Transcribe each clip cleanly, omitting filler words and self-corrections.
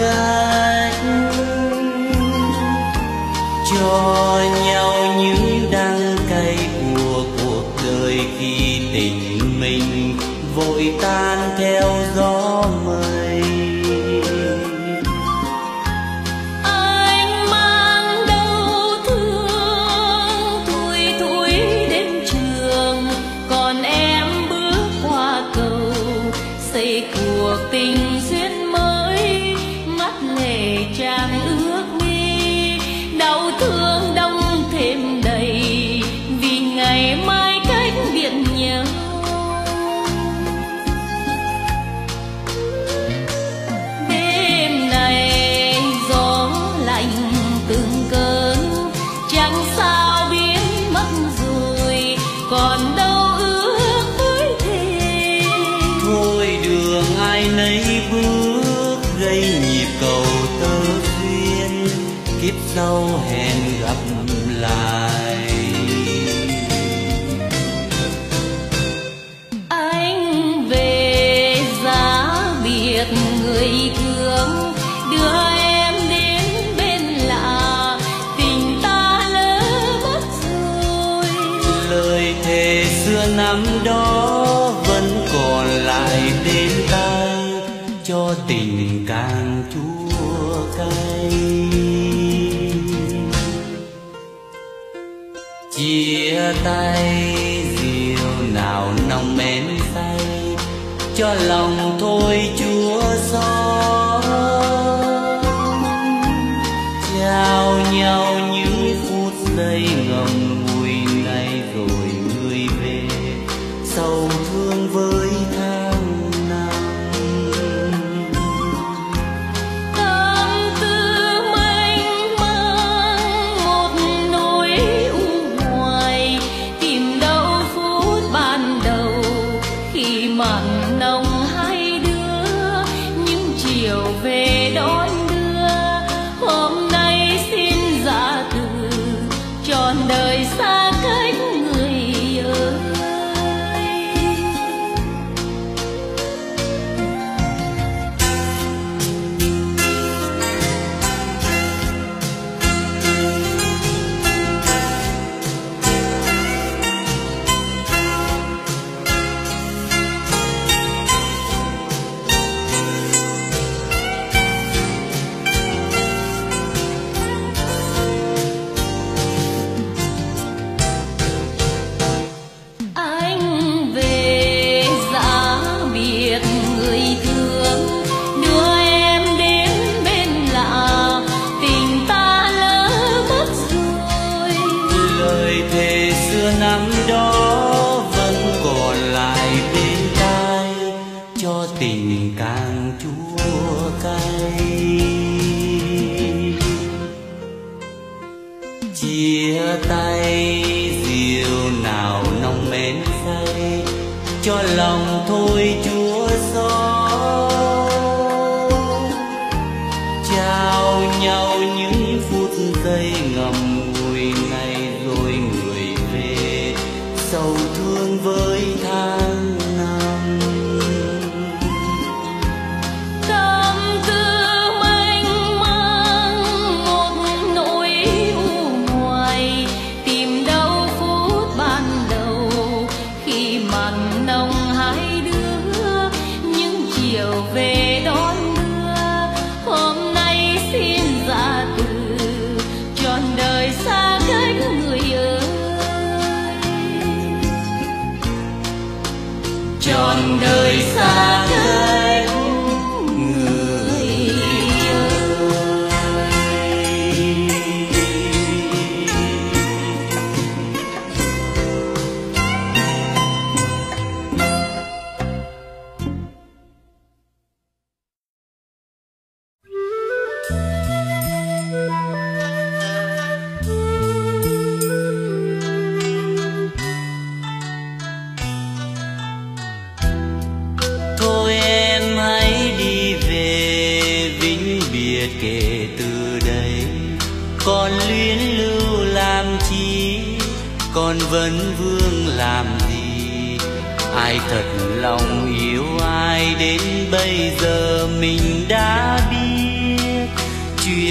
cách, cho nhau những đắng cay của cuộc đời khi tình mình vội tan theo gió mây. Anh mang đau thương thui thủi đến trường, còn em bước qua cầu xây cuộc tình duyên mới. Mắt lệ tràn ước mi, đau thương đông thêm đầy vì ngày mai cách biệt nhau. Đêm này gió lạnh từng cơn, chẳng sao biến mất rồi, còn đâu ước với thề. Thôi đường ai nấy bước, gây nhịp cầu tơ duyên, kiếp sau hẹn gặp lại. Anh về giá biệt người thương, đưa em đến bên lạ, tình ta lỡ mất rồi. Lời thề xưa năm đó vẫn còn lại bên tai, cho tình càng chua cay. Chia tay diều nào nồng mến say, cho lòng thôi chúa xót. Trao nhau những phút giây ngậm ngùi này rồi người về, sầu thương với tháng năm. Tâm tư mênh mang một nỗi u hoài, tìm đâu phút ban đầu khi mặn nồng hai đứa. Những chiều về đón đưa, hôm nay xin ra từ, trọn đời xa cách người ơi. Anh về giá biệt người thương, đưa em đến bên lạ, tình ta lỡ mất rồi. Lời thề xưa năm đó vẫn còn lại bên tai, cho tình càng chua cay. Chia tay diều nào nồng mến say, cho lòng thôi chúa xót. Trao nhau những phút giây ngậm ngùi này rồi người về, sầu thương với tháng năm. Tâm tư mênh mang một nỗi u hoài, tìm đâu phút ban đầu khi mặn nồng hai đứa. Những chiều về đón đưa, hôm nay xin ra từ, trọn đời xa cách người ơi. Trọn đời xa cách người ơi. Thôi em hãy đi về vĩnh biệt kể từ đây, còn luyến lưu làm chi, còn vấn vương làm gì. Ai thật lòng yêu ai đến bây giờ mình đã biết.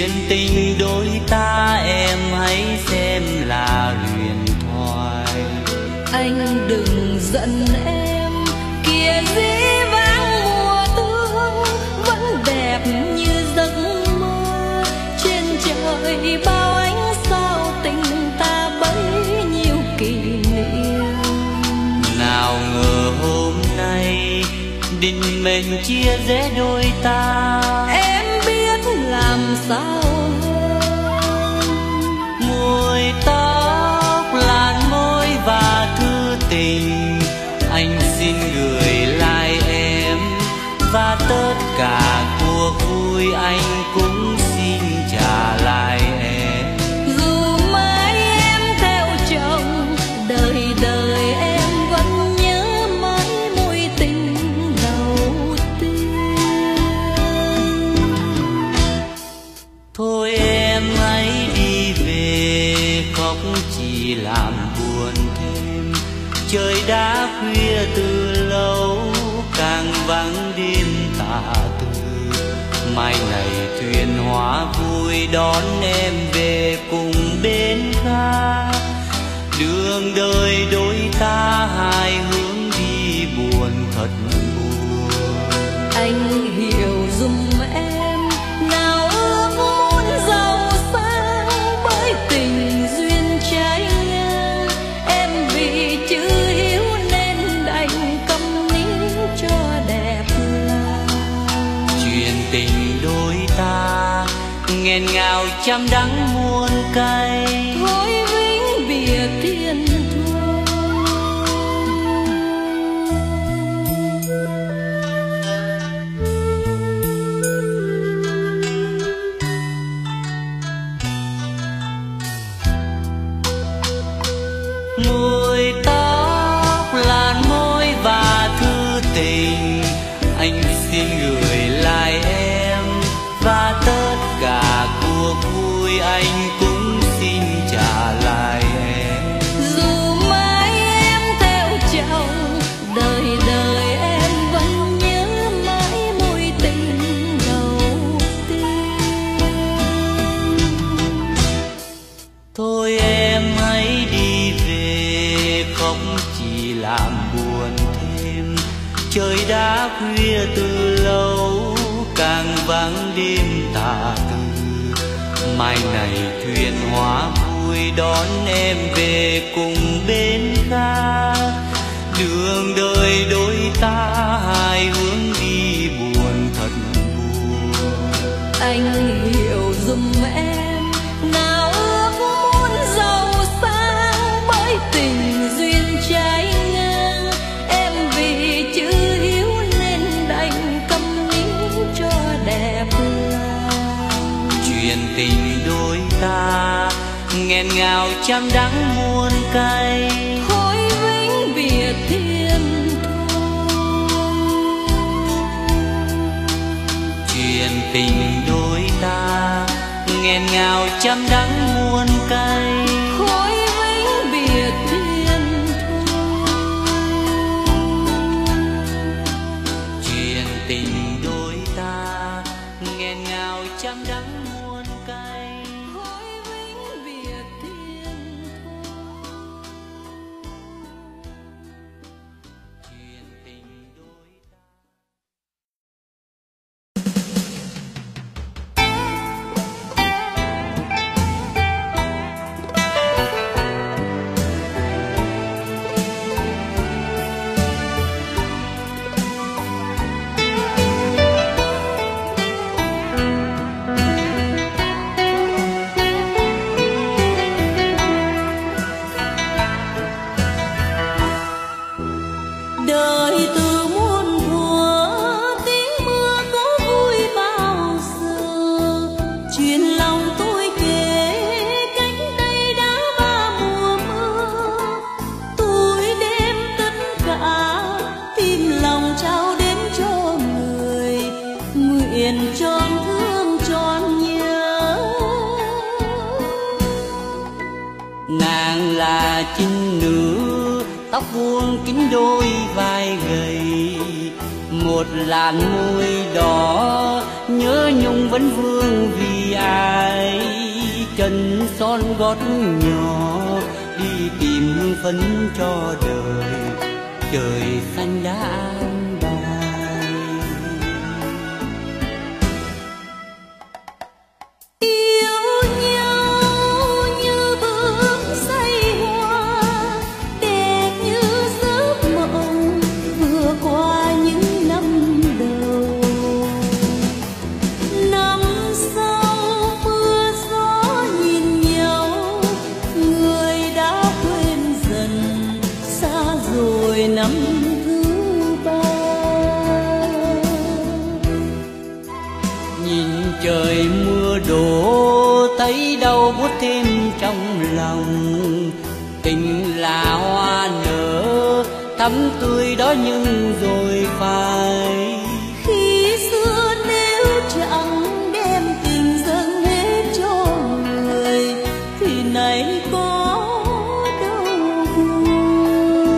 chuyện tình đôi ta em hãy xem là huyền thoại. Anh đừng giận em, kìa dĩ vãng mùa thương vẫn đẹp như giấc mơ. Trên trời bao ánh sao tình ta bấy nhiêu kỷ niệm. Nào ngờ hôm nay định mệnh chia rẽ đôi ta. Em biết làm sao hơn. Môi tóc làn môi và thư tình anh xin gửi lại em, và tất cả cuộc vui anh cũng xin trả lại em. Dù mãi em theo chồng, đời đời em vẫn nhớ mãi mối tình đầu tiên. Thôi em hãy đi về, khóc chỉ làm buồn thêm. Trời đã khuya từ lâu, càng vắng đêm tà tư. Mai này thuyền hóa vui đón em về cùng bên khác. Đường đời đôi ta hai hướng đi buồn thật buồn. Anh hiểu giùm em, nào ước muốn giàu sang bởi tình duyên trái ngang. Em vì chữ hiếu nên đành câm nín cho đẹp lòng. Chuyện tình đôi ta nghẹn ngào trăm đắng muôn cay. Thôi vĩnh biệt thiên thu. Môi tóc làn môi và thư tình anh xin gửi lại em, và tất cả cuộc vui anh cũng xin trả lại em. Dù mãi em theo chồng, đời đời em vẫn nhớ mãi mối tình đầu tiên. Thôi em hãy đi về, khóc chỉ làm buồn thêm. Trời đã khuya từ lâu, càng vắng đêm tà tư. Mai này thuyền hóa vui đón em về cùng bên khác. Đường đời đôi ta hai hướng đi buồn thật buồn. Anh hiểu giùm em, nào ước muốn giàu sang bởi tình duyên trái ngang. Em vì chữ hiếu nên đành câm nín cho đẹp lòng. Chuyện tình đôi ta nghẹn ngào trăm đắng muôn cay. Thôi vĩnh biệt thiên thu. Chuyện tình đôi ta nghẹn ngào trăm đắng muôn cay. Thôi vĩnh biệt thiên thu. Chuyện tình đôi ta nghẹn ngào trăm đắng muôn cay. Thôi vĩnh biệt thiên thu. Chuyện tình đôi ta. Đời từ muôn thuở, tiếng mưa có vui bao giờ. Chuyện lòng tôi kể cách đây đã ba mùa mưa. Tôi đem tất cả tim lòng trao đến cho người, nguyện tròn thương tròn nhớ. Nàng là chinh nữ, tóc vuông kín đôi vai gầy. Một làn môi đỏ nhớ nhung vẫn vương vì ai. Chân son gót nhỏ đi tìm hương phấn cho đời, trời xanh đã an bài. Yêu nhau như bước say hoa, đẹp như giấc mộng vừa qua những năm đầu. Năm sau mưa gió nhìn nhau, người đã quên dần, xa rồi năm thứ ba. Nhìn trời mưa đổ thấy đau buốt thêm trong lòng. Tình là hoa nở thắm tươi đó nhưng rồi phai. Khi xưa nếu chẳng đem tình dâng hết cho người, thì nay có đâu buồn.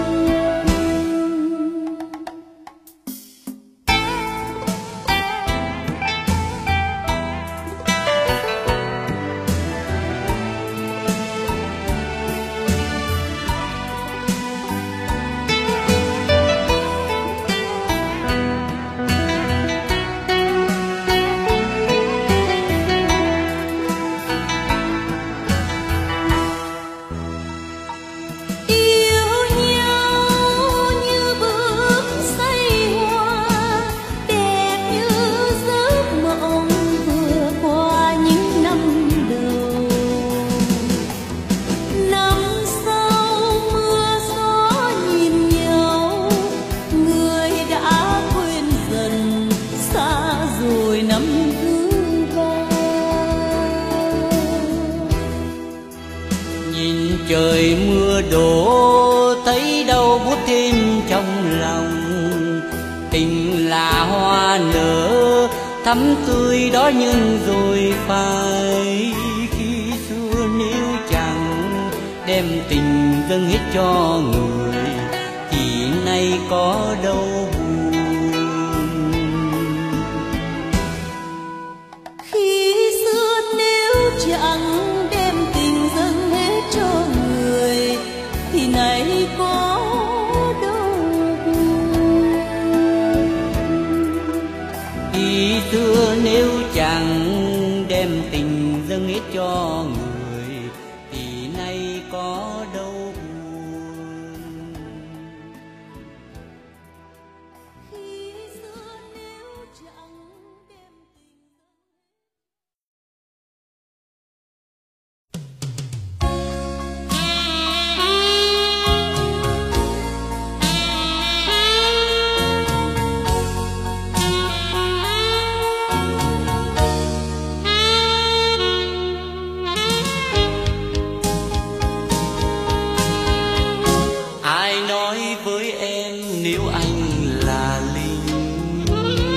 Yêu nhau như bước say hoa, đẹp như giấc mộng vừa qua những năm đầu. Năm sau mưa gió nhìn nhau, người đã quên dần, xa rồi năm thứ ba. Nhìn trời mưa đổ thấy đau buốt thêm trong lòng. Tình là hoa nở thắm tươi đó nhưng rồi phai. Khi xưa nếu chẳng đem tình dâng hết cho người, thì nay có đâu buồn. Khi xưa nếu chẳng đem tình dâng hết cho người, thì nay có đâu buồn. Khi xưa nếu chẳng đem tình dâng hết cho người, thì nay có đâu buồn. Khi xưa nếu chẳng đem tình Ai nói với em nếu anh là linh,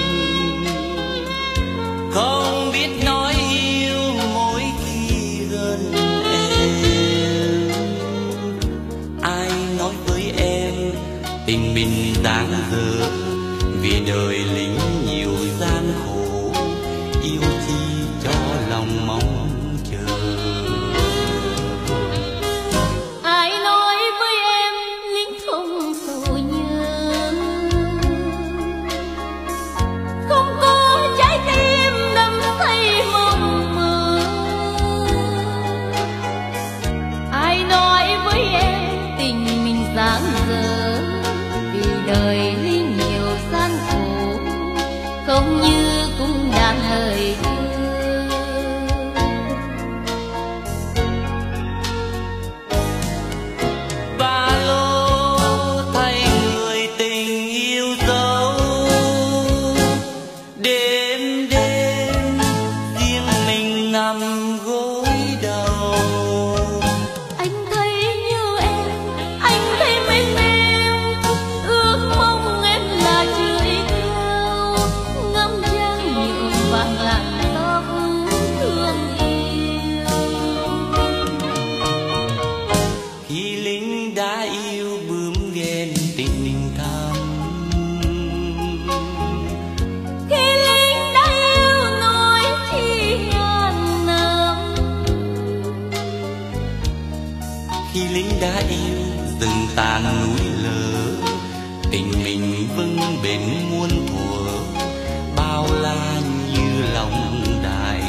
không biết nói yêu mỗi khi gần em. Ai nói với em tình mình đáng dở, vì đời lính nhiều gian khổ, yêu chi cho lòng mong chờ. Ai nói với em lính không sầu nhớ, không có trái tim đắm say mộng mơ. Ai nói với em tình mình dang dở, vì đời lính nhiều gian khổ, Khi lính đã yêu rừng tàn núi lở, tình mình vững bền muôn thuở, bao la như lòng đại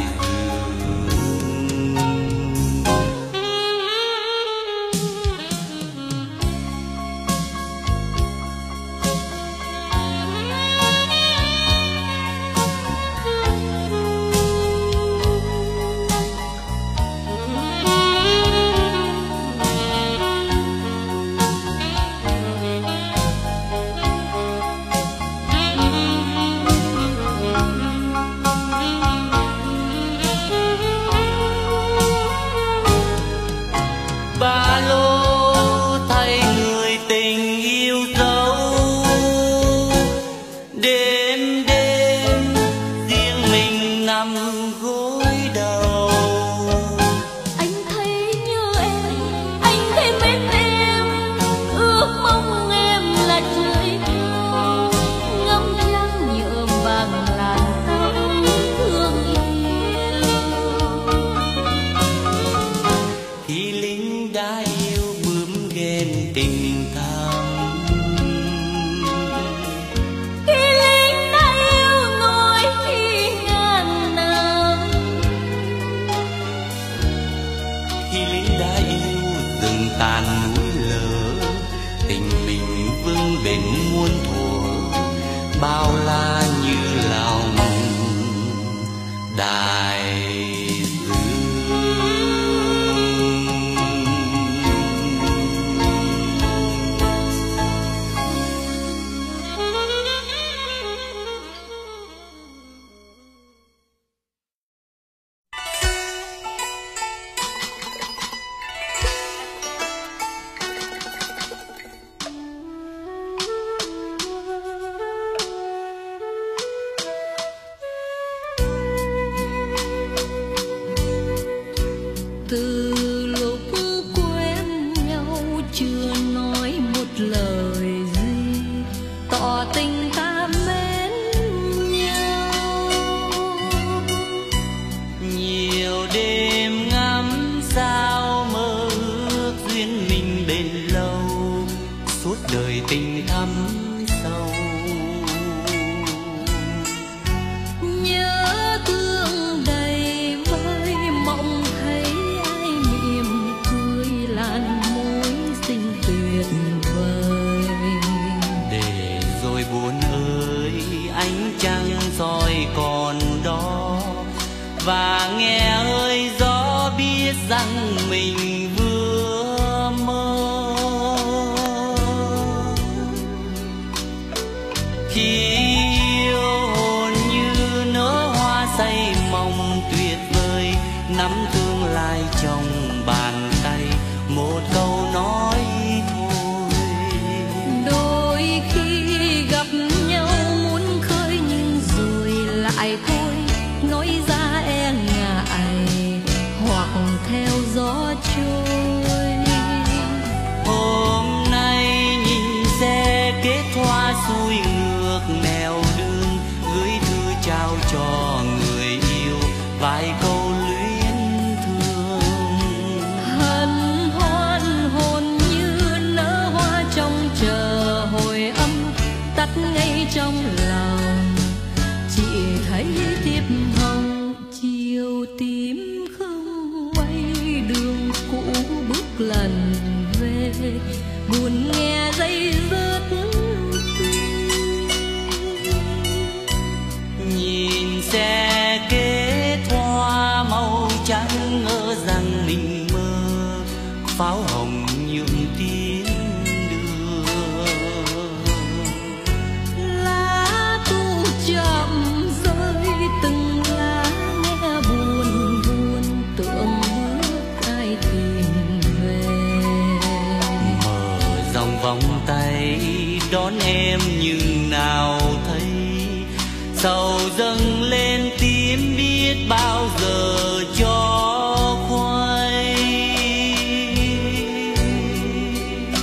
bao la như lòng đại và nghe ơi gió biết rằng mình vừa mơ. Khi yêu hồn như nở hoa say mong tuyệt vời, nắm tương lai trong bàn tay, một câu nói thôi. Đôi khi gặp nhau muốn khơi nhưng rồi lại thôi, nói ra e ngại hoặc theo gió trôi. Hôm nay nhìn xe kết hoa xuôi ngược nẻo đường, gửi thư trao cho người yêu vài câu luyến thương. Hân hoan hồn như nở hoa trong chờ hồi âm, tắt ngay trong lòng chỉ thấy thiệp hồng. Chiều tím không quay đường cũ bước lần về, buồn nghe dây dứt. Nhìn xe kết hoa màu trắng ngỡ rằng mình mơ, pháo hồng nhuộm tiếng đưa. Lá thu chậm rơi từng lá nghe buồn buồn, tưởng bước ai tìm về. Mở dòng vòng tay đón em nhưng nào thấy, sầu dâng lên tím biết bao giờ cho khuây.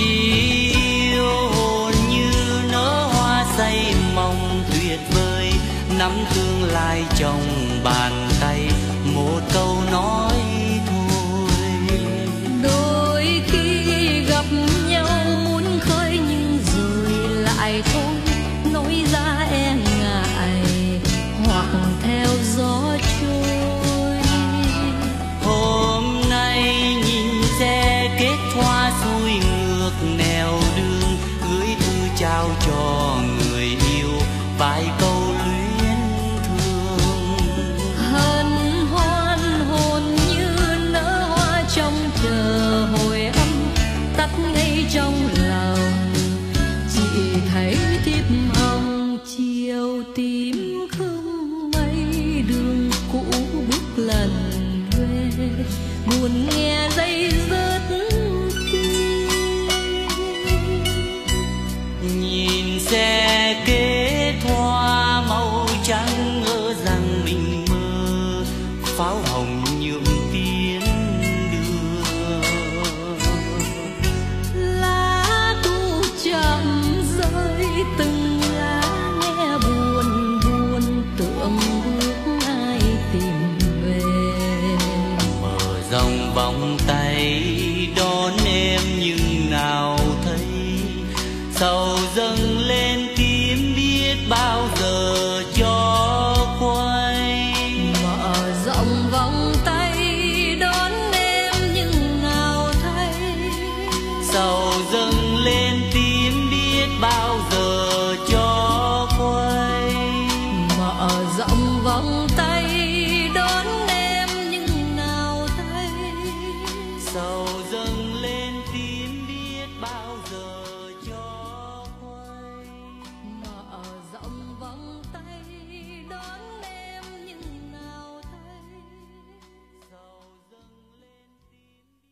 yêu hồn như nở hoa say mong tuyệt vời, nắm tương lai trong bàn tay, một câu nói thôi. Đôi khi gặp nhau muốn khơi nhưng rồi lại thôi, nói ra e ngại hoặc theo gió trôi. Hôm nay nhìn xe kết hoa xuôi ngược nẻo đường, gửi thư trao cho người yêu vài câu luyến thương. Hân hoan hồn như nở hoa trong chờ hồi âm, tắt ngay trong lòng. Chỉ thấy thiếp hồng chiều tím không mây, đường cũ bước lần về, buồn nghe dây rớt tim. Nhìn xe kết hoa màu trắng ngỡ rằng mình mơ, pháo hồng nhuộm tiến đường. Lá thu chậm rơi từng lá nghe buồn buồn, tưởng bước ai tìm về. Mở rộng vòng tay đón em nhưng nào thấy, sầu dâng lên tím biết bao giờ cho quay. Mở rộng vòng tay đón em nhưng nào thấy, Sầu dâng lên tím biết bao giờ cho quay. mở rộng vòng tay đón em nhưng nào thấy, Sầu dâng lên tím biết bao giờ cho quay. mở rộng vòng tay đón em nhưng nào thấy, Sầu dâng lên tím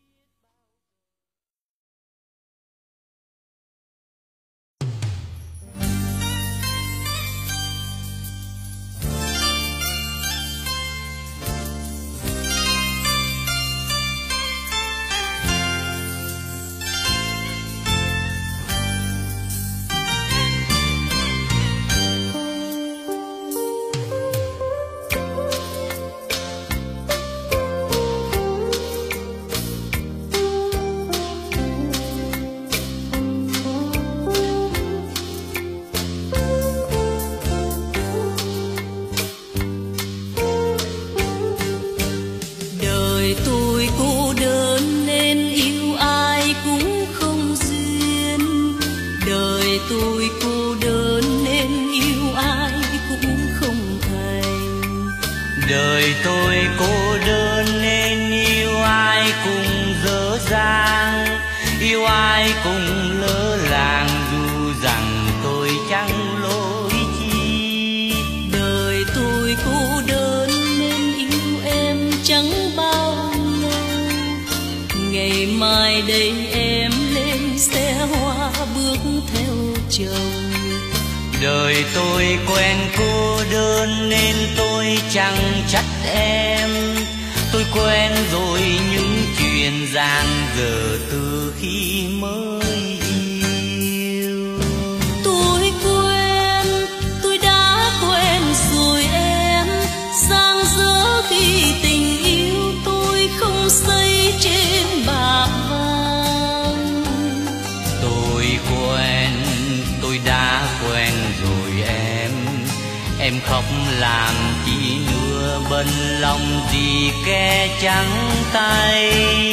đời tôi cô đơn nên yêu ai cũng không duyên. Đời tôi cô đơn nên yêu ai cũng không thành. đời tôi cô đơn nên yêu ai cũng dở dang, yêu ai cũng lỡ làng dù rằng tôi chẳng lỗi chi. Đời tôi cô đơn nên yêu em chẳng bao lâu, ngày mai đây em lên xe hoa bước theo chồng. Đời tôi quen cô đơn nên tôi chẳng trách em, tôi quen rồi những chuyện dang dở từ khi mới yêu. Tôi quen, tôi đã quen rồi em, giang dở khi tình yêu tôi không xây trên bạc vàng. Tôi quen, tôi đã quen rồi em khóc làm chi nữa, bận lòng gì kẻ trắng tay.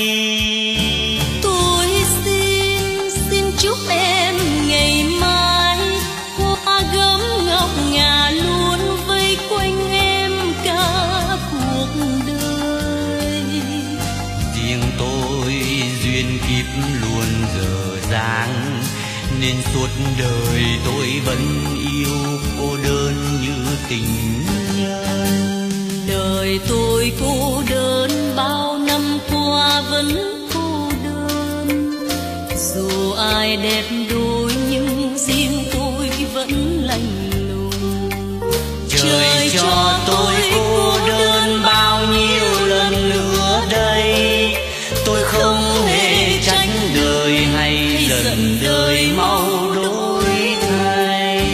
Tôi xin chúc em ngày mai hoa gấm ngọc ngà luôn vây quanh em cả cuộc đời. Riêng tôi duyên kiếp luôn dở dang, nên suốt đời tôi vẫn yêu cô đơn như tình nhân. Đời tôi cô đơn bao năm qua vẫn cô đơn, dù ai đẹp đôi nhưng riêng tôi vẫn lạnh lùng. Trời cho tôi cô đơn bao nhiêu lần nữa đây, tôi không hề trách đời hay giận dần đời mau đổi thay.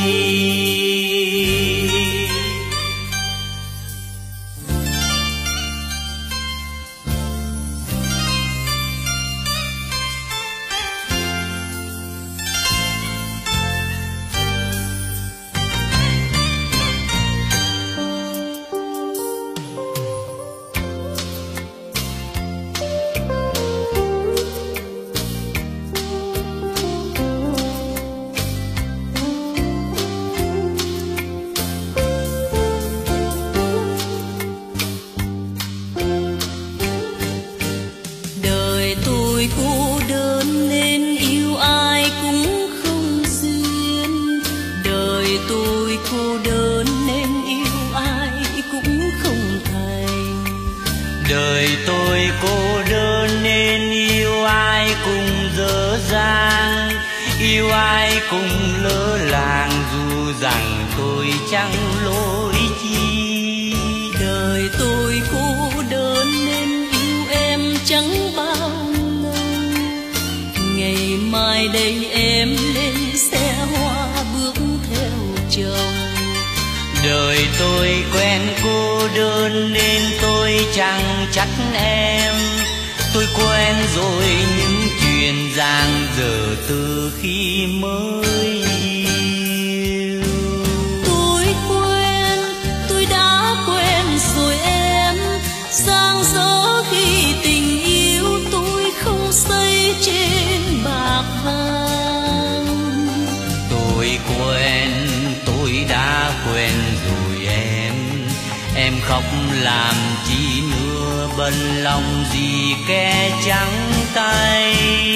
Đời tôi cô đơn nên yêu ai cũng dở dang, yêu ai cũng lỡ làng, dù rằng tôi chẳng lỗi chi. Đời tôi cô đơn nên yêu em chẳng bao lâu, ngày mai đây em lên xe hoa bước theo chồng. Đời tôi quen cô đơn nên tôi chẳng trách em, tôi quen rồi những chuyện dang dở từ khi mới yêu. Tôi quen, tôi đã quen rồi em, giang dở khi tình yêu tôi không xây trên bạc vàng. Tôi quen, tôi đã quen rồi em khóc làm chi nữa, bận lòng gì kẻ trắng tay.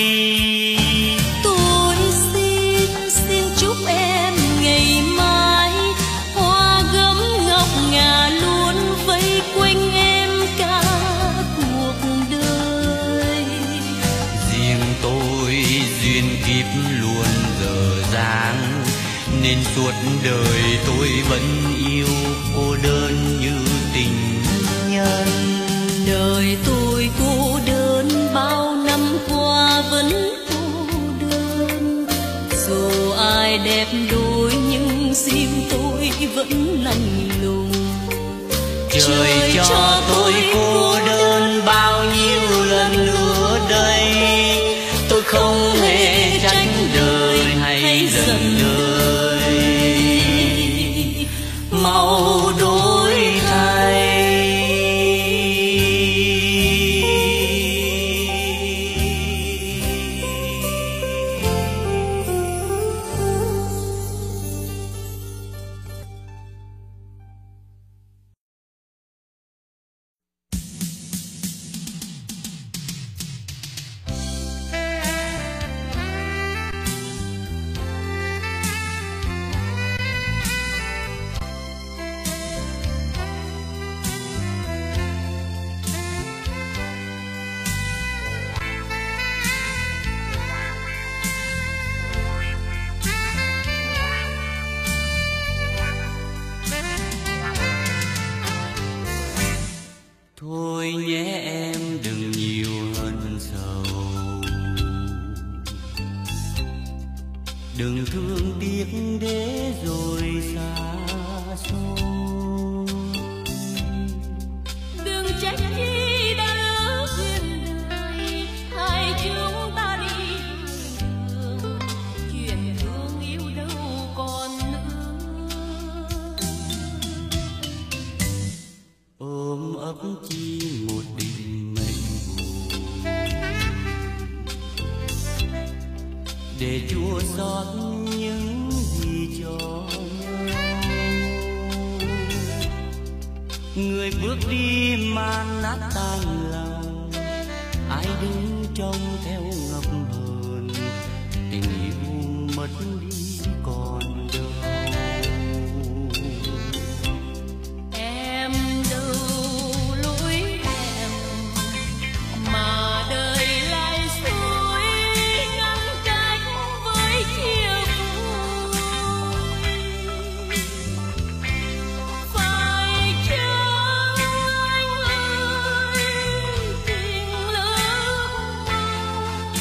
Tôi xin chúc em ngày mai hoa gấm ngọc ngà luôn vây quanh em cả cuộc đời. Riêng tôi duyên kiếp luôn dở dang, nên suốt đời tôi vẫn yêu cô đơn như tình nhân. Đời tôi cô đơn bao năm qua vẫn cô đơn, dù ai đẹp đôi nhưng riêng tôi vẫn lạnh lùng. Trời cho tôi cô đơn bao nhiêu lần nữa đây, tôi không hề tránh đời hay giận đời, mau đổi thay. Thôi nhé em đừng nhiều hận sầu, đừng thương tiếc để rồi xa xôi. Đừng trách khi đã lỡ duyên đời, hai chúng ta đi đường, chuyện thương yêu đâu còn nữa. Ôm ấp chi một định mệnh buồn, để chua xót những gì cho nhau. Người bước đi man nát tan lòng, ai đứng trông theo ngập hờn, tình yêu mất đi còn đâu. Em đâu lối em mà đời lại xuôi ngăn cách với chia vui. Phải chăng anh ơi tình lỡ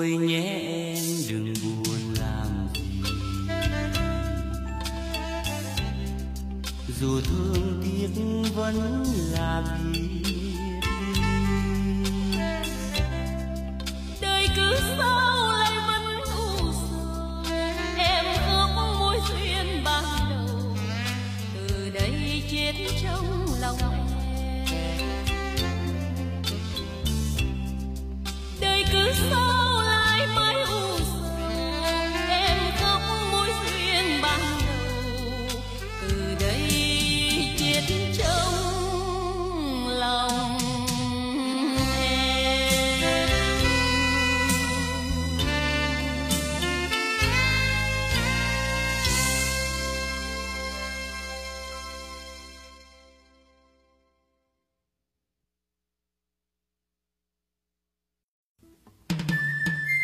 Thôi nhé em đừng buồn làm gì, dù thương tiếc vẫn là vì